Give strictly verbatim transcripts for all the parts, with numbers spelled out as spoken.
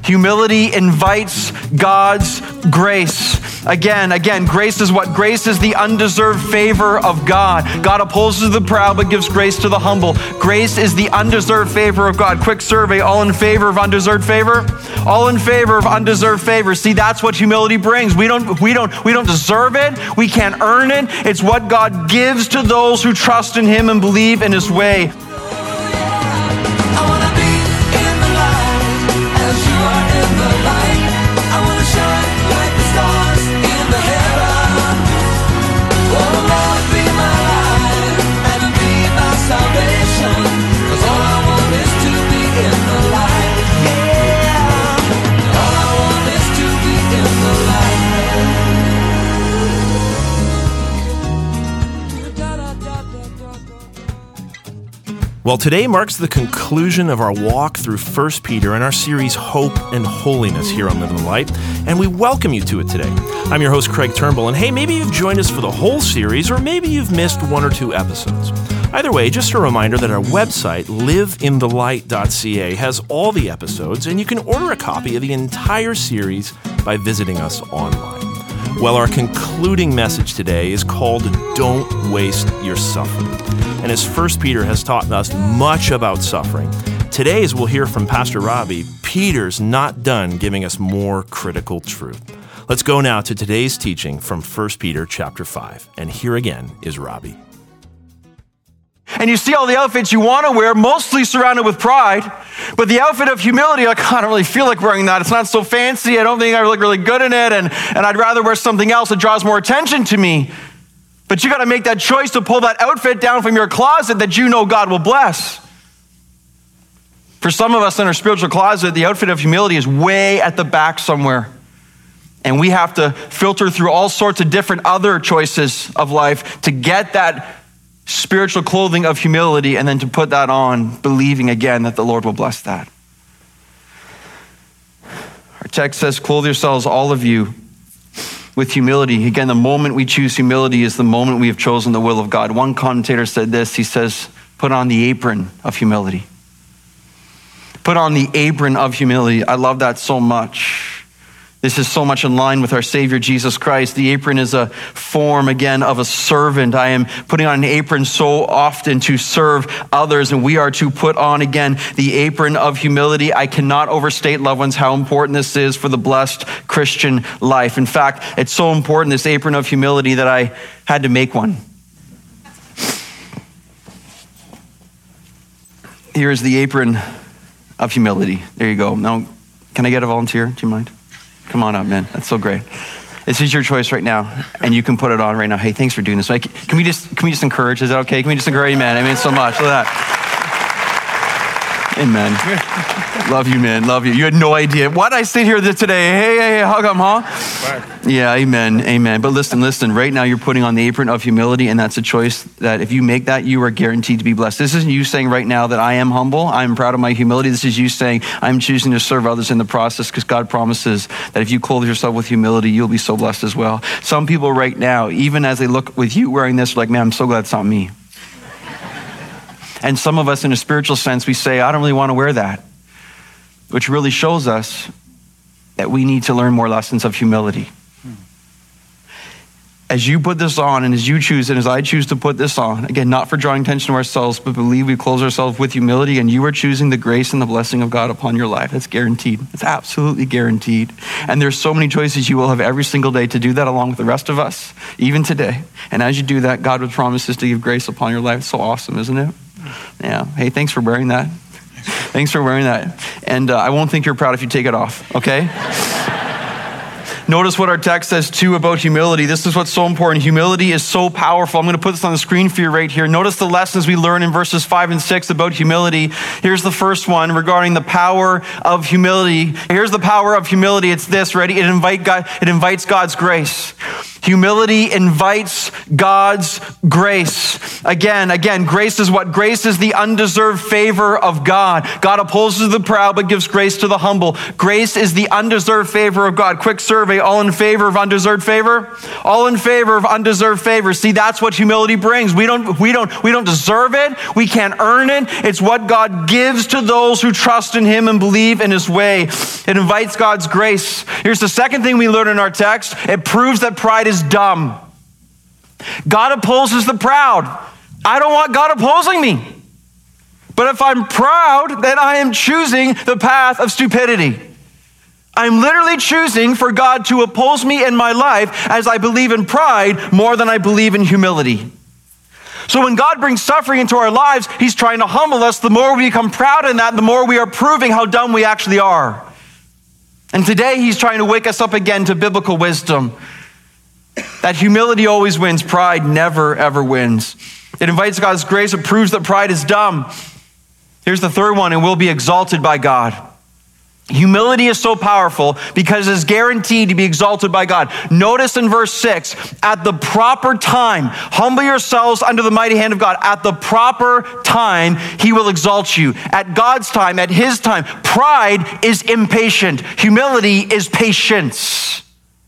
Humility invites God's grace. Again, again, grace is what? Grace is the undeserved favor of God. God opposes the proud but gives grace to the humble. Grace is the undeserved favor of God. Quick survey, all in favor of undeserved favor? All in favor of undeserved favor. See, that's what humility brings. We don't, we don't, we don't deserve it. We can't earn it. It's what God gives to those who trust in him and believe in his way. Well, today marks the conclusion of our walk through First Peter in our series Hope and Holiness here on Live in the Light, and we welcome you to it today. I'm your host, Craig Turnbull, and hey, maybe you've joined us for the whole series, or maybe you've missed one or two episodes. Either way, just a reminder that our website, live in the light dot c a, has all the episodes, and you can order a copy of the entire series by visiting us online. Well, our concluding message today is called Don't Waste Your Suffering. And as First Peter has taught us much about suffering, today, as we'll hear from Pastor Robbie, Peter's not done giving us more critical truth. Let's go now to today's teaching from First Peter chapter five. And here again is Robbie. And you see all the outfits you want to wear, mostly surrounded with pride, but the outfit of humility, like, I don't really feel like wearing that. It's not so fancy. I don't think I look really good in it, and, and I'd rather wear something else that draws more attention to me. But you got to make that choice to pull that outfit down from your closet that you know God will bless. For some of us in our spiritual closet, the outfit of humility is way at the back somewhere. And we have to filter through all sorts of different other choices of life to get that spiritual clothing of humility and then to put that on, believing again that the Lord will bless that. Our text says, clothe yourselves, all of you, with humility. Again, the moment we choose humility is the moment we have chosen the will of God. One commentator said this, he says, put on the apron of humility. Put on the apron of humility. I love that so much. This is so much in line with our Savior, Jesus Christ. The apron is a form, again, of a servant. I am putting on an apron so often to serve others, and we are to put on, again, the apron of humility. I cannot overstate, loved ones, how important this is for the blessed Christian life. In fact, it's so important, this apron of humility, that I had to make one. Here is the apron of humility. There you go. Now, can I get a volunteer? Do you mind? Come on up, man. That's so great. This is your choice right now, and you can put it on right now. Hey, thanks for doing this. Like, can we just can we just encourage? Is that okay? Can we just encourage? Amen. I mean, so much. Look at that. Amen. Love you, man. Love you. You had no idea. Why did I sit here today? Hey, hey, hey, how come, huh? Right. Yeah, amen, amen. But listen, listen. Right now, you're putting on the apron of humility, and that's a choice that if you make that, you are guaranteed to be blessed. This isn't you saying right now that I am humble. I'm proud of my humility. This is you saying I'm choosing to serve others in the process, because God promises that if you clothe yourself with humility, you'll be so blessed as well. Some people right now, even as they look with you wearing this, are like, man, I'm so glad it's not me. And some of us in a spiritual sense, we say, I don't really want to wear that, which really shows us that we need to learn more lessons of humility. As you put this on, and as you choose, and as I choose to put this on, again, not for drawing attention to ourselves, but believe we clothe ourselves with humility, and you are choosing the grace and the blessing of God upon your life. That's guaranteed. It's absolutely guaranteed. And there's so many choices you will have every single day to do that along with the rest of us, even today. And as you do that, God would promise to give grace upon your life. It's so awesome, isn't it? Yeah. Hey, thanks for wearing that. Thanks for wearing that. And uh, I won't think you're proud if you take it off, okay? Notice what our text says too about humility. This is what's so important. Humility is so powerful. I'm going to put this on the screen for you right here. Notice the lessons we learn in verses five and six about humility. Here's the first one regarding the power of humility. Here's the power of humility. It's this, ready? It invite God, it invites God's grace. Humility invites God's grace. Again, again, grace is what? Grace is the undeserved favor of God. God opposes the proud but gives grace to the humble. Grace is the undeserved favor of God. Quick survey, all in favor of undeserved favor? All in favor of undeserved favor. See, that's what humility brings. We don't, we don't, we don't deserve it. We can't earn it. It's what God gives to those who trust in him and believe in his way. It invites God's grace. Here's the second thing we learn in our text. It proves that pride is dumb. God opposes the proud. I don't want God opposing me. But if I'm proud, then I am choosing the path of stupidity. I'm literally choosing for God to oppose me in my life as I believe in pride more than I believe in humility. So when God brings suffering into our lives, he's trying to humble us. The more we become proud in that, the more we are proving how dumb we actually are. And today he's trying to wake us up again to biblical wisdom. That humility always wins, pride never, ever wins. It invites God's grace. It proves that pride is dumb. Here's the third one, and we'll be exalted by God. Humility is so powerful because it's guaranteed to be exalted by God. Notice in verse six, at the proper time, humble yourselves under the mighty hand of God. At the proper time, he will exalt you. At God's time, at his time. Pride is impatient. Humility is patience.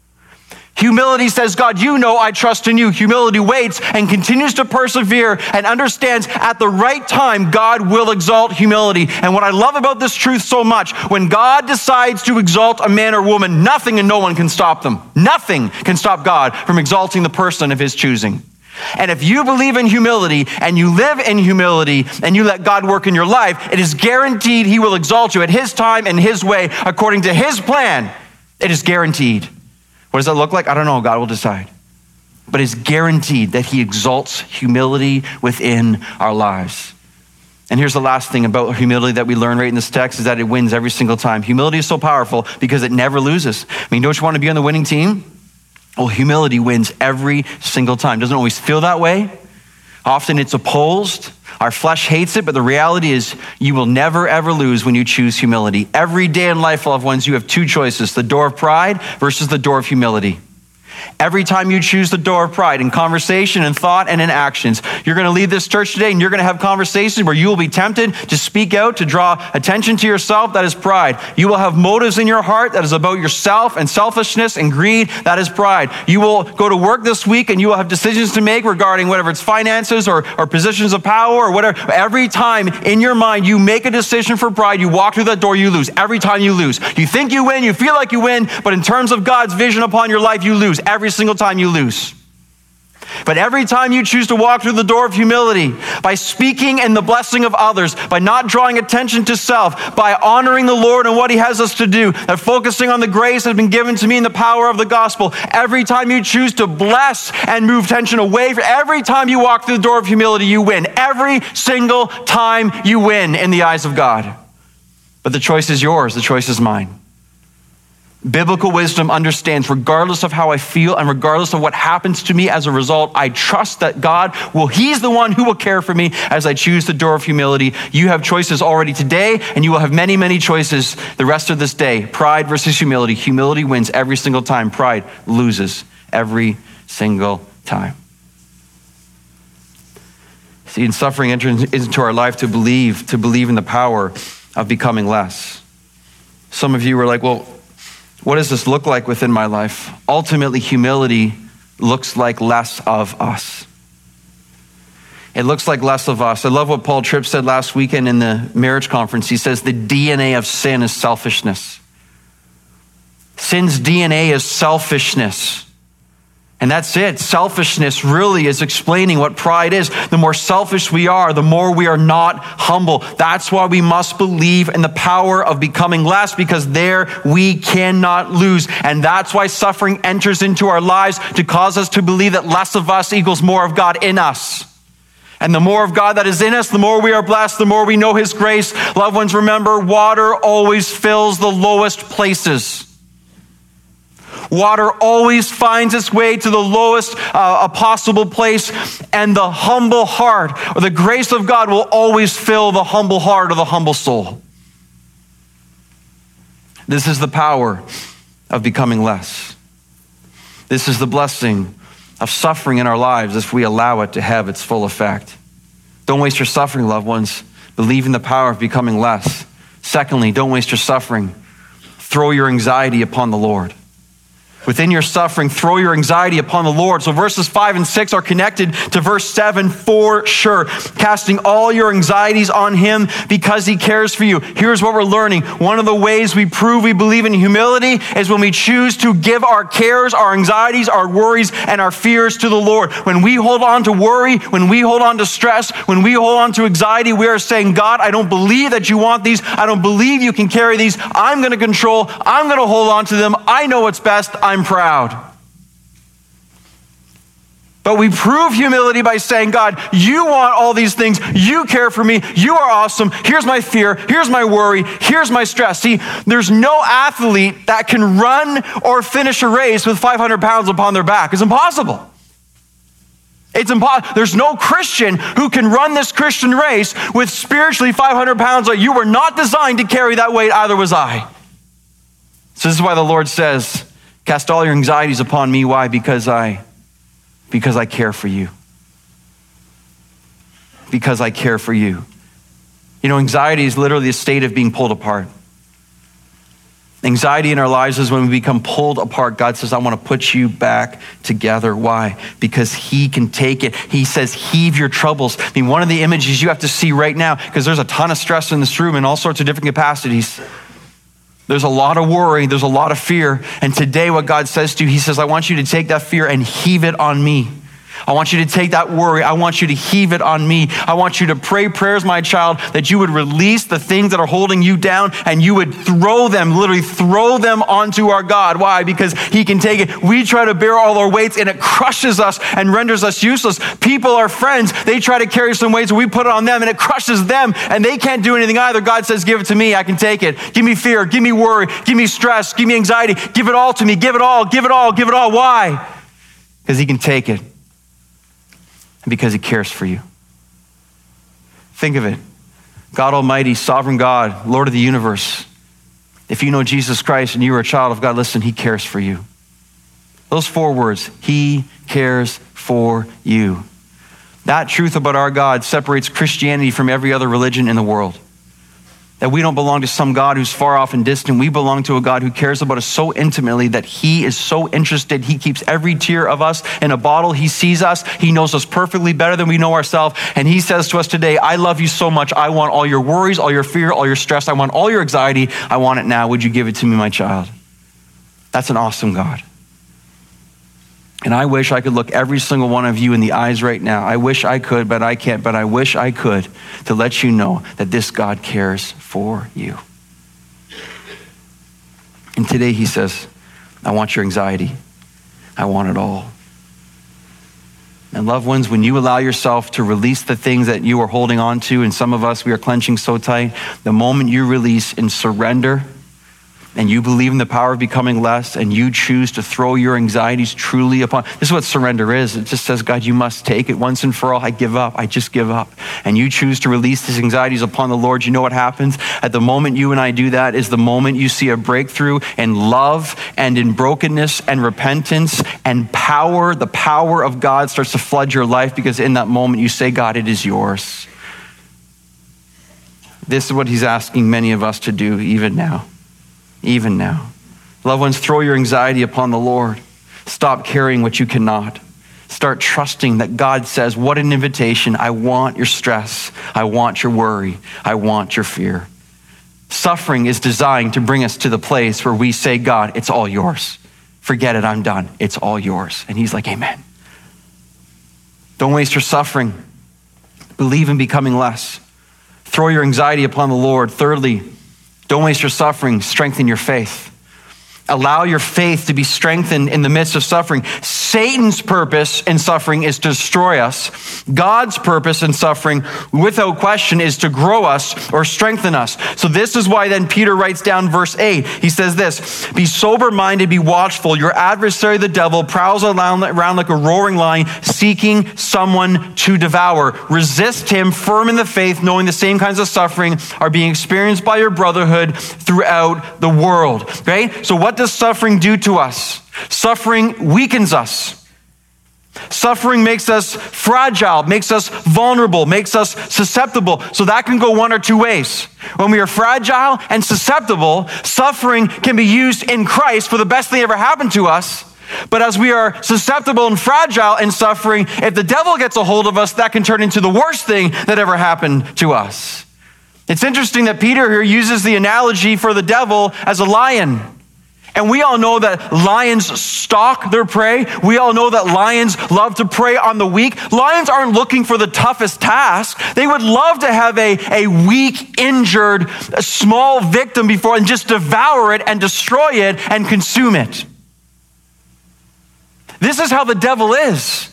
Humility says, God, you know I trust in you. Humility waits and continues to persevere and understands at the right time, God will exalt humility. And what I love about this truth so much, when God decides to exalt a man or woman, nothing and no one can stop them. Nothing can stop God from exalting the person of his choosing. And if you believe in humility and you live in humility and you let God work in your life, it is guaranteed he will exalt you at his time and his way according to his plan. It is guaranteed. What does that look like? I don't know. God will decide. But it's guaranteed that he exalts humility within our lives. And here's the last thing about humility that we learn right in this text is that it wins every single time. Humility is so powerful because it never loses. I mean, don't you want to be on the winning team? Well, humility wins every single time. Doesn't always feel that way. Often it's opposed. Our flesh hates it, but the reality is you will never, ever lose when you choose humility. Every day in life, loved ones, you have two choices, the door of pride versus the door of humility. Every time you choose the door of pride in conversation and thought and in actions, you're going to leave this church today and you're going to have conversations where you will be tempted to speak out, to draw attention to yourself. That is pride. You will have motives in your heart that is about yourself and selfishness and greed. That is pride. You will go to work this week and you will have decisions to make regarding whatever it's finances or, or positions of power or whatever. Every time in your mind you make a decision for pride, you walk through that door, you lose. Every time you lose. You think you win, you feel like you win, but in terms of God's vision upon your life, you lose. Every single time you lose. But every time you choose to walk through the door of humility, by speaking in the blessing of others, by not drawing attention to self, by honoring the Lord and what he has us to do, and focusing on the grace that has been given to me in the power of the gospel, every time you choose to bless and move tension away, every time you walk through the door of humility, you win. Every single time you win in the eyes of God. But the choice is yours. The choice is mine. Biblical wisdom understands, regardless of how I feel and regardless of what happens to me as a result, I trust that God will, he's the one who will care for me as I choose the door of humility. You have choices already today, and you will have many, many choices the rest of this day. Pride versus humility. Humility wins every single time. Pride loses every single time. See, in suffering enters into our life to believe, to believe in the power of becoming less. Some of you were like, well, what does this look like within my life? Ultimately, humility looks like less of us. It looks like less of us. I love what Paul Tripp said last weekend in the marriage conference. He says the D N A of sin is selfishness. Sin's D N A is selfishness. And that's it. Selfishness really is explaining what pride is. The more selfish we are, the more we are not humble. That's why we must believe in the power of becoming less, because there we cannot lose. And that's why suffering enters into our lives to cause us to believe that less of us equals more of God in us. And the more of God that is in us, the more we are blessed, the more we know his grace. Loved ones, remember, water always fills the lowest places. Water always finds its way to the lowest uh, possible place, and the humble heart or the grace of God will always fill the humble heart or the humble soul. This is the power of becoming less. This is the blessing of suffering in our lives if we allow it to have its full effect. Don't waste your suffering, loved ones. Believe in the power of becoming less. Secondly, don't waste your suffering. Throw your anxiety upon the Lord. Within your suffering, throw your anxiety upon the Lord. So verses five and six are connected to verse seven for sure. Casting all your anxieties on him because he cares for you. Here's what we're learning. One of the ways we prove we believe in humility is when we choose to give our cares, our anxieties, our worries, and our fears to the Lord. When we hold on to worry, when we hold on to stress, when we hold on to anxiety, we are saying, God, I don't believe that you want these. I don't believe you can carry these. I'm going to control. I'm going to hold on to them. I know what's best. I'm proud. But we prove humility by saying, God, you want all these things. You care for me. You are awesome. Here's my fear. Here's my worry. Here's my stress. See, there's no athlete that can run or finish a race with five hundred pounds upon their back. It's impossible. It's impossible. There's no Christian who can run this Christian race with spiritually five hundred pounds. You were not designed to carry that weight. Either was I. So this is why the Lord says, cast all your anxieties upon me. Why? Because I, because I care for you. Because I care for you. You know, anxiety is literally a state of being pulled apart. Anxiety in our lives is when we become pulled apart. God says, I want to put you back together. Why? Because he can take it. He says, heave your troubles. I mean, one of the images you have to see right now, because there's a ton of stress in this room in all sorts of different capacities. There's a lot of worry. There's a lot of fear. And today what God says to you, he says, I want you to take that fear and heave it on me. I want you to take that worry. I want you to heave it on me. I want you to pray prayers, my child, that you would release the things that are holding you down and you would throw them, literally throw them onto our God. Why? Because he can take it. We try to bear all our weights and it crushes us and renders us useless. People, our friends, they try to carry some weights and we put it on them and it crushes them and they can't do anything either. God says, give it to me. I can take it. Give me fear. Give me worry. Give me stress. Give me anxiety. Give it all to me. Give it all. Give it all. Give it all. Why? Because he can take it. And because he cares for you. Think of it. God Almighty, sovereign God, Lord of the universe. If you know Jesus Christ and you are a child of God, listen, he cares for you. Those four words, he cares for you. That truth about our God separates Christianity from every other religion in the world. That we don't belong to some God who's far off and distant. We belong to a God who cares about us so intimately that he is so interested. He keeps every tear of us in a bottle. He sees us. He knows us perfectly better than we know ourselves. And he says to us today, I love you so much. I want all your worries, all your fear, all your stress. I want all your anxiety. I want it now. Would you give it to me, my child? That's an awesome God. And I wish I could look every single one of you in the eyes right now. I wish I could, but I can't. But I wish I could to let you know that this God cares for you. And today he says, I want your anxiety. I want it all. And loved ones, when you allow yourself to release the things that you are holding on to, and some of us, we are clenching so tight, the moment you release and surrender, and you believe in the power of becoming less, and you choose to throw your anxieties truly upon, this is what surrender is. It just says, God, you must take it once and for all. I give up. I just give up. And you choose to release these anxieties upon the Lord. You know what happens? At the moment you and I do that is the moment you see a breakthrough in love and in brokenness and repentance and power. The power of God starts to flood your life because in that moment you say, God, it is yours. This is what he's asking many of us to do even now. Even now. Loved ones, throw your anxiety upon the Lord. Stop carrying what you cannot. Start trusting that God says, what an invitation. I want your stress. I want your worry. I want your fear. Suffering is designed to bring us to the place where we say, God, it's all yours. Forget it, I'm done. It's all yours. And he's like, amen. Don't waste your suffering. Believe in becoming less. Throw your anxiety upon the Lord. Thirdly, don't waste your suffering, strengthen your faith. Allow your faith to be strengthened in the midst of suffering. Satan's purpose in suffering is to destroy us. God's purpose in suffering, without question, is to grow us or strengthen us. So this is why then Peter writes down verse eight. He says this, be sober-minded, be watchful. Your adversary, the devil, prowls around like a roaring lion, seeking someone to devour. Resist him, firm in the faith, knowing the same kinds of suffering are being experienced by your brotherhood throughout the world. Okay? So what does suffering do to us? Suffering weakens us. Suffering makes us fragile, makes us vulnerable, makes us susceptible. So that can go one or two ways. When we are fragile and susceptible, suffering can be used in Christ for the best thing ever happened to us. But as we are susceptible and fragile in suffering, if the devil gets a hold of us, that can turn into the worst thing that ever happened to us. It's interesting that Peter here uses the analogy for the devil as a lion. And we all know that lions stalk their prey. We all know that lions love to prey on the weak. Lions aren't looking for the toughest task. They would love to have a, a weak, injured, a small victim before and just devour it and destroy it and consume it. This is how the devil is.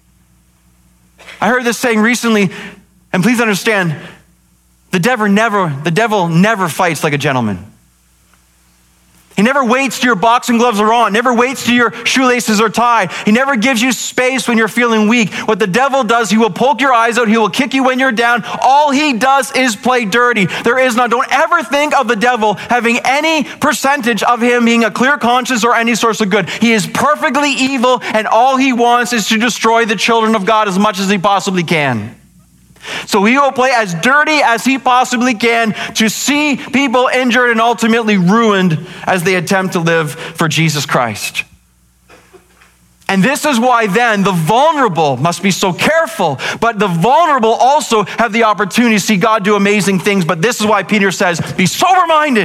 I heard this saying recently, and please understand, the devil never, the devil never fights like a gentleman. He never waits till your boxing gloves are on, never waits till your shoelaces are tied. He never gives you space when you're feeling weak. What the devil does, he will poke your eyes out, he will kick you when you're down. All he does is play dirty. There is not, don't ever think of the devil having any percentage of him being a clear conscience or any source of good. He is perfectly evil, and all he wants is to destroy the children of God as much as he possibly can. So he will play as dirty as he possibly can to see people injured and ultimately ruined as they attempt to live for Jesus Christ. And this is why then the vulnerable must be so careful, but the vulnerable also have the opportunity to see God do amazing things. But this is why Peter says, be sober-minded,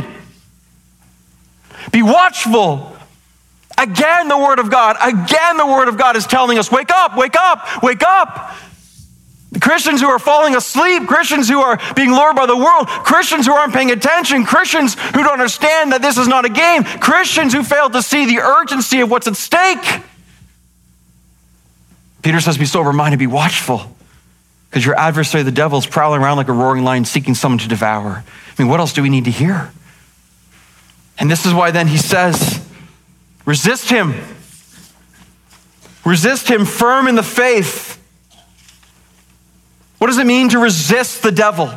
be watchful. Again, the word of God, again, the word of God is telling us, wake up, wake up, wake up. Christians who are falling asleep, Christians who are being lured by the world, Christians who aren't paying attention, Christians who don't understand that this is not a game, Christians who fail to see the urgency of what's at stake. Peter says, be sober-minded, be watchful, because your adversary, the devil, is prowling around like a roaring lion seeking someone to devour. I mean, what else do we need to hear? And this is why then he says, resist him. Resist him firm in the faith. What does it mean to resist the devil?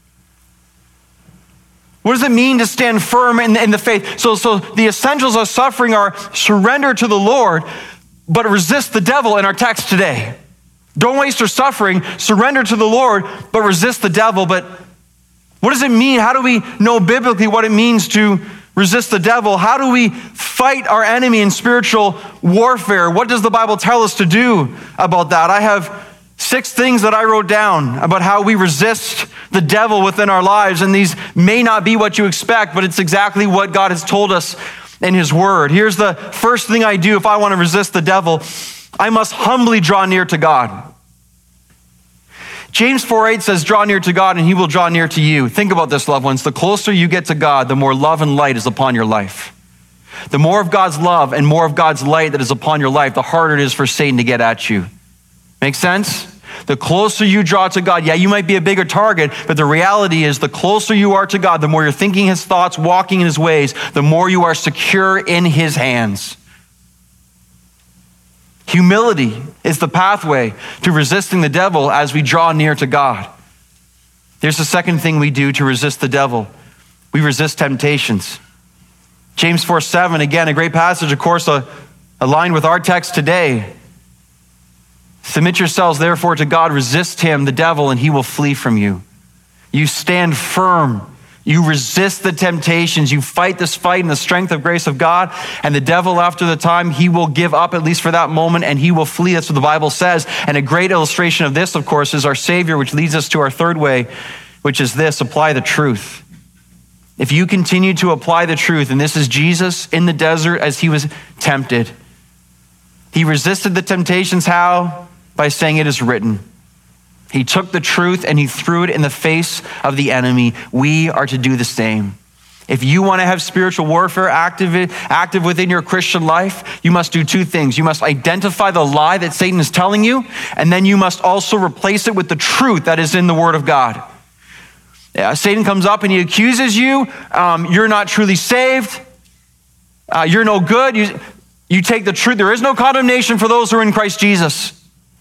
What does it mean to stand firm in the, in the faith? So, so the essentials of suffering are surrender to the Lord, but resist the devil in our text today. Don't waste your suffering, surrender to the Lord, but resist the devil. But what does it mean? How do we know biblically what it means to resist the devil? How do we fight our enemy in spiritual warfare? What does the Bible tell us to do about that? I have six things that I wrote down about how we resist the devil within our lives. And these may not be what you expect, but it's exactly what God has told us in his word. Here's the first thing I do if I want to resist the devil. I must humbly draw near to God. James four eight says, draw near to God and he will draw near to you. Think about this, loved ones. The closer you get to God, the more love and light is upon your life. The more of God's love and more of God's light that is upon your life, the harder it is for Satan to get at you. Make sense? The closer you draw to God, yeah, you might be a bigger target, but the reality is the closer you are to God, the more you're thinking his thoughts, walking in his ways, the more you are secure in his hands. Humility is the pathway to resisting the devil as we draw near to God. There's the second thing we do to resist the devil. We resist temptations. James four seven, again, a great passage, of course, uh, aligned with our text today. Submit yourselves, therefore, to God. Resist him, the devil, and he will flee from you. You stand firm. You resist the temptations. You fight this fight in the strength of grace of God. And the devil, after the time, he will give up, at least for that moment, and he will flee. That's what the Bible says. And a great illustration of this, of course, is our Savior, which leads us to our third way, which is this: apply the truth. If you continue to apply the truth, and this is Jesus in the desert as he was tempted. He resisted the temptations, how? By saying it is written. He took the truth and he threw it in the face of the enemy. We are to do the same. If you want to have spiritual warfare active, active within your Christian life, you must do two things. You must identify the lie that Satan is telling you, and then you must also replace it with the truth that is in the Word of God. Yeah, Satan comes up and he accuses you. Um, you're not truly saved. Uh, you're no good. You, you take the truth. There is no condemnation for those who are in Christ Jesus.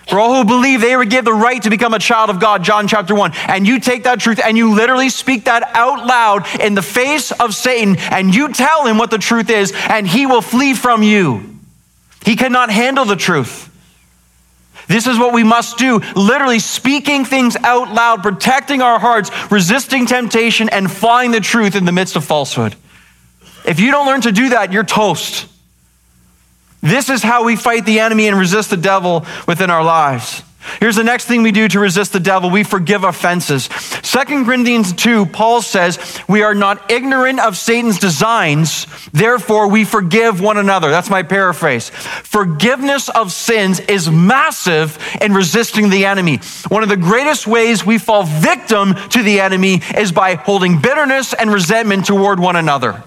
For all who believe, they were given the right to become a child of God, John chapter one. And you take that truth and you literally speak that out loud in the face of Satan, and you tell him what the truth is, and he will flee from you. He cannot handle the truth. This is what we must do, literally speaking things out loud, protecting our hearts, resisting temptation, and flying the truth in the midst of falsehood. If you don't learn to do that, you're toast. This is how we fight the enemy and resist the devil within our lives. Here's the next thing we do to resist the devil. We forgive offenses. Second Corinthians two, Paul says, we are not ignorant of Satan's designs, therefore we forgive one another. That's my paraphrase. Forgiveness of sins is massive in resisting the enemy. One of the greatest ways we fall victim to the enemy is by holding bitterness and resentment toward one another.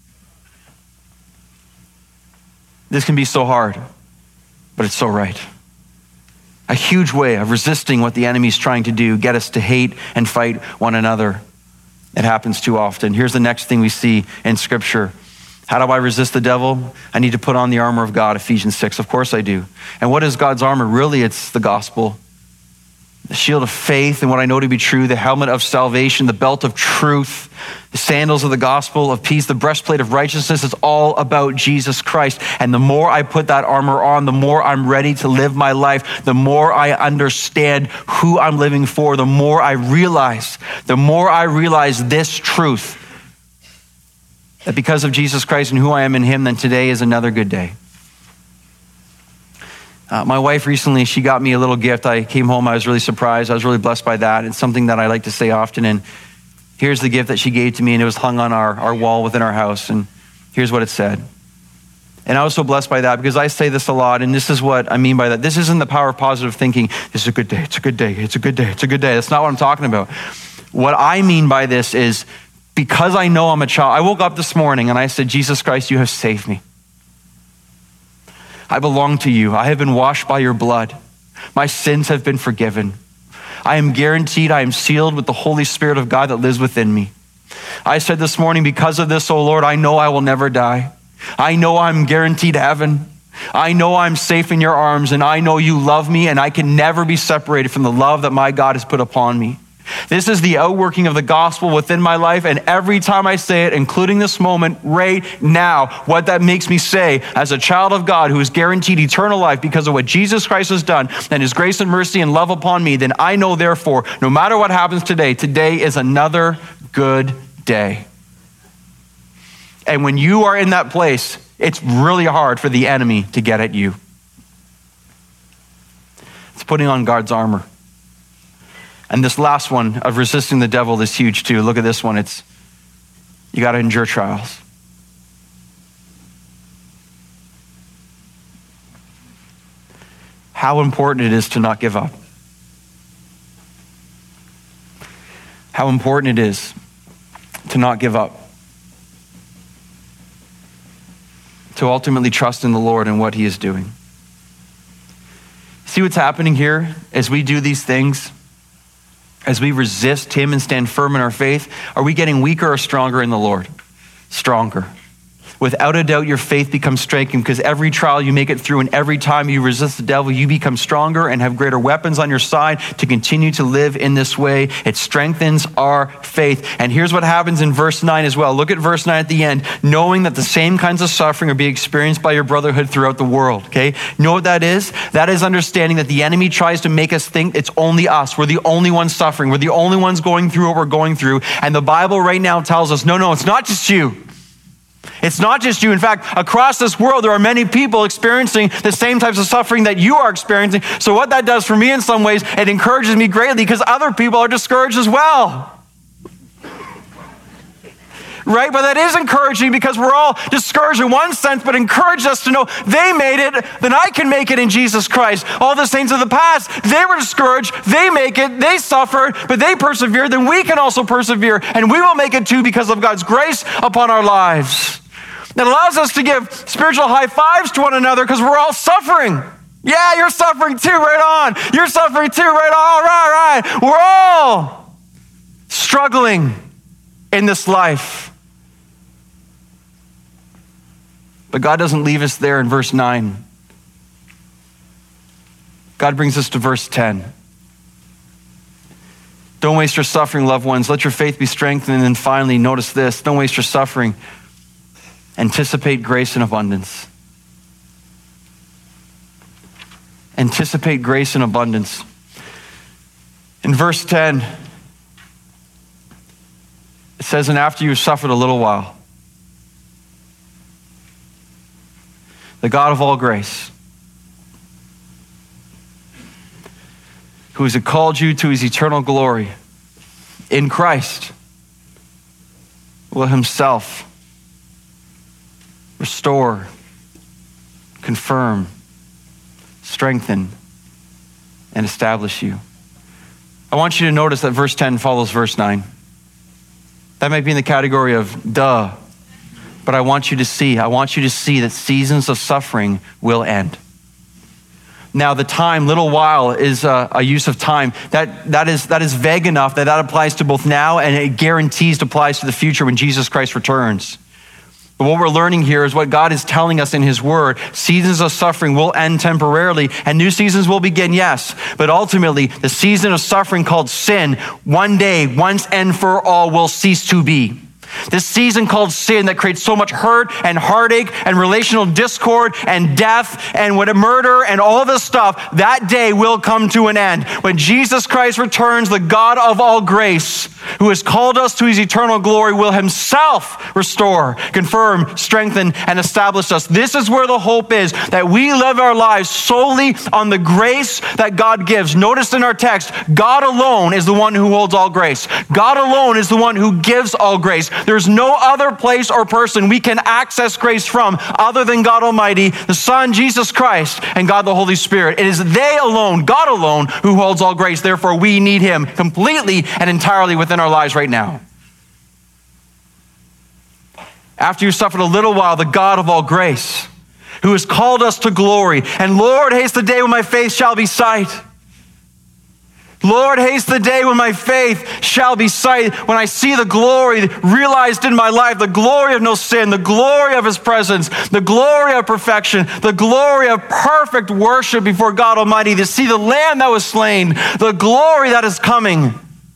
This can be so hard, but it's so right. A huge way of resisting what the enemy's trying to do, get us to hate and fight one another. It happens too often. Here's the next thing we see in Scripture. How do I resist the devil? I need to put on the armor of God, Ephesians six. Of course I do. And what is God's armor? Really, it's the gospel. The shield of faith and what I know to be true, the helmet of salvation, the belt of truth, the sandals of the gospel of peace, the breastplate of righteousness. It's all about Jesus Christ. And the more I put that armor on, the more I'm ready to live my life, the more I understand who I'm living for, the more I realize, the more I realize this truth, that because of Jesus Christ and who I am in him, then today is another good day. Uh, my wife recently, she got me a little gift. I came home, I was really surprised. I was really blessed by that. It's something that I like to say often. And here's the gift that she gave to me, and it was hung on our, our wall within our house. And here's what it said. And I was so blessed by that because I say this a lot, and this is what I mean by that. This isn't the power of positive thinking. This is a good day, it's a good day, it's a good day, it's a good day. That's not what I'm talking about. What I mean by this is because I know I'm a child. I woke up this morning and I said, Jesus Christ, you have saved me. I belong to you. I have been washed by your blood. My sins have been forgiven. I am guaranteed, I am sealed with the Holy Spirit of God that lives within me. I said this morning, because of this, oh Lord, I know I will never die. I know I'm guaranteed heaven. I know I'm safe in your arms, and I know you love me, and I can never be separated from the love that my God has put upon me. This is the outworking of the gospel within my life, and every time I say it, including this moment right now, what that makes me say as a child of God who is guaranteed eternal life because of what Jesus Christ has done and his grace and mercy and love upon me, then I know, therefore, no matter what happens today, today is another good day. And when you are in that place, it's really hard for the enemy to get at you. It's putting on God's armor. And this last one of resisting the devil is huge too. Look at this one. It's, you got to endure trials. How important it is to not give up. How important it is to not give up. To ultimately trust in the Lord and what he is doing. See what's happening here as we do these things? As we resist him and stand firm in our faith, are we getting weaker or stronger in the Lord? Stronger. Without a doubt, your faith becomes strengthened because every trial you make it through and every time you resist the devil, you become stronger and have greater weapons on your side to continue to live in this way. It strengthens our faith. And here's what happens in verse nine as well. Look at verse nine at the end. Knowing that the same kinds of suffering are being experienced by your brotherhood throughout the world. Okay? You know what that is? That is understanding that the enemy tries to make us think it's only us. We're the only ones suffering. We're the only ones going through what we're going through. And the Bible right now tells us, no, no, it's not just you. It's not just you. In fact, across this world, there are many people experiencing the same types of suffering that you are experiencing. So what that does for me in some ways, it encourages me greatly because other people are discouraged as well. Right? But that is encouraging because we're all discouraged in one sense, but encourage us to know they made it, then I can make it in Jesus Christ. All the saints of the past, they were discouraged, they make it, they suffered, but they persevered, then we can also persevere, and we will make it too because of God's grace upon our lives. It allows us to give spiritual high fives to one another because we're all suffering. Yeah, you're suffering too, right on. You're suffering too, right on. All right, right. We're all struggling in this life. But God doesn't leave us there in verse nine. God brings us to verse ten. Don't waste your suffering, loved ones. Let your faith be strengthened. And then finally, notice this. Don't waste your suffering. Anticipate grace in abundance. Anticipate grace in abundance. In verse ten, it says, and after you've suffered a little while, the God of all grace, who has called you to his eternal glory in Christ, will himself restore, confirm, strengthen, and establish you. I want you to notice that verse ten follows verse nine. That might be in the category of duh, but I want you to see, I want you to see that seasons of suffering will end. Now, the time, little while, is a, a use of time. That, that, is, that is vague enough that that applies to both now and it guarantees it applies to the future when Jesus Christ returns. But what we're learning here is what God is telling us in his word. Seasons of suffering will end temporarily and new seasons will begin, yes. But ultimately, the season of suffering called sin, one day, once and for all, will cease to be. This season called sin that creates so much hurt and heartache and relational discord and death and what a murder and all this stuff, that day will come to an end. When Jesus Christ returns, the God of all grace, who has called us to his eternal glory, will himself restore, confirm, strengthen, and establish us. This is where the hope is, that we live our lives solely on the grace that God gives. Notice in our text, God alone is the one who holds all grace. God alone is the one who gives all grace. There's no other place or person we can access grace from other than God Almighty, the Son, Jesus Christ, and God the Holy Spirit. It is they alone, God alone, who holds all grace. Therefore, we need him completely and entirely within our lives right now. After you suffered a little while, the God of all grace, who has called us to glory, and Lord, haste the day when my faith shall be sight. Lord, haste the day when my faith shall be sight, when I see the glory realized in my life, the glory of no sin, the glory of his presence, the glory of perfection, the glory of perfect worship before God Almighty, to see the Lamb that was slain, the glory that is coming,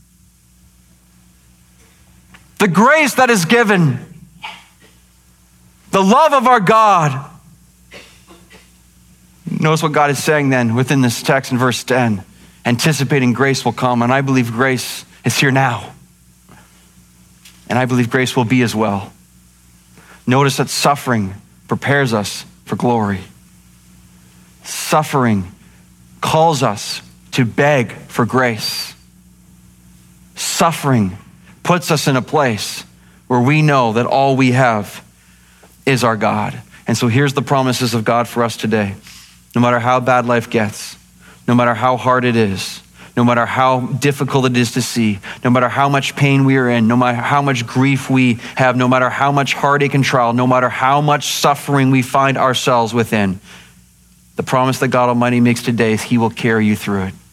the grace that is given, the love of our God. Notice what God is saying then within this text in verse ten. Anticipating grace will come, and I believe grace is here now. And I believe grace will be as well. Notice that suffering prepares us for glory. Suffering calls us to beg for grace. Suffering puts us in a place where we know that all we have is our God. And so here's the promises of God for us today. No matter how bad life gets, no matter how hard it is, no matter how difficult it is to see, no matter how much pain we are in, no matter how much grief we have, no matter how much heartache and trial, no matter how much suffering we find ourselves within, the promise that God Almighty makes today is he will carry you through it.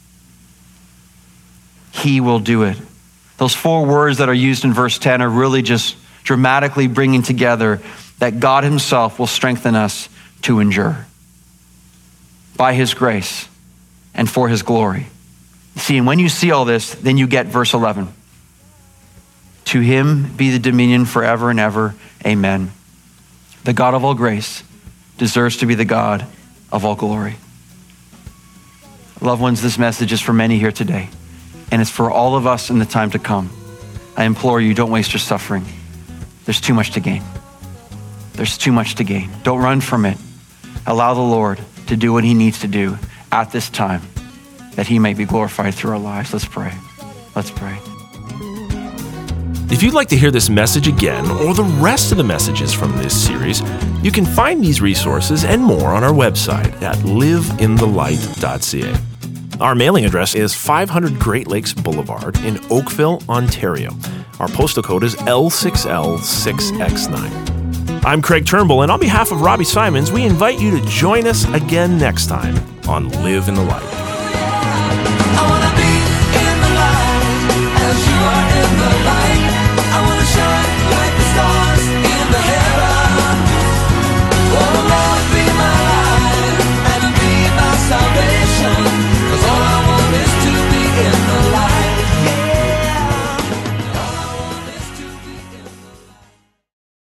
He will do it. Those four words that are used in verse ten are really just dramatically bringing together that God himself will strengthen us to endure by his grace and for his glory. See, and when you see all this, then you get verse eleven. To him be the dominion forever and ever. Amen. The God of all grace deserves to be the God of all glory. Loved ones, this message is for many here today, and it's for all of us in the time to come. I implore you, don't waste your suffering. There's too much to gain. There's too much to gain. Don't run from it. Allow the Lord to do what he needs to do at this time, that he may be glorified through our lives. Let's pray. Let's pray. If you'd like to hear this message again or the rest of the messages from this series, you can find these resources and more on our website at live in the light dot c a. Our mailing address is five hundred Great Lakes Boulevard in Oakville, Ontario. Our postal code is L six L six X nine. I'm Craig Turnbull, and on behalf of Robbie Simons, we invite you to join us again next time on Live in the Light. I wanna be in the light as you are in the light.